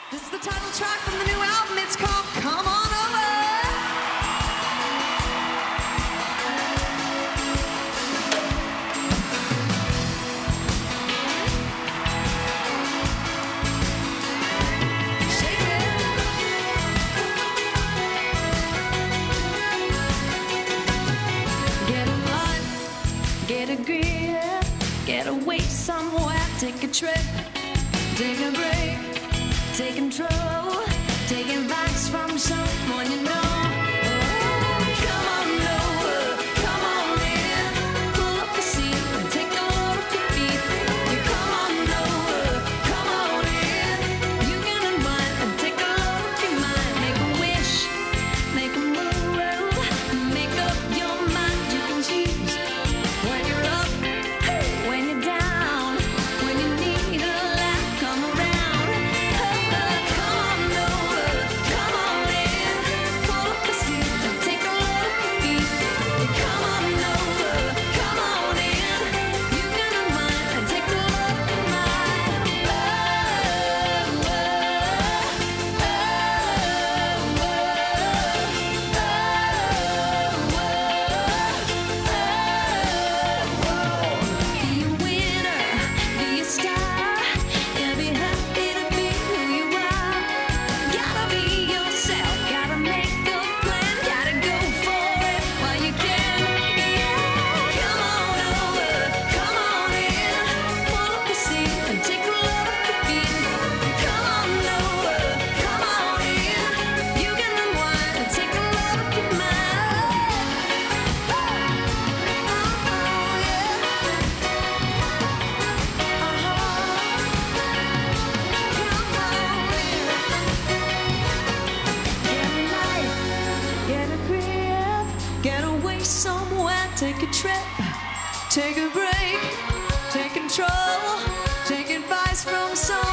This is the title track from the new album. It's called Come On Over. Shake it. Get a life, get a grip, get away somewhere, take a trip, take a break. Take control, take advice from someone you know. Oh, come on over, come on in. Pull up the seat and take a load off your feet. You come on over, come on in. You can unwind and take a load off your mind. Make a wish, make a move, make up your mind. You can choose when you're up, when you're down, when you need a laugh, come around. Get away somewhere, take a trip, take a break, take control, take advice from someone.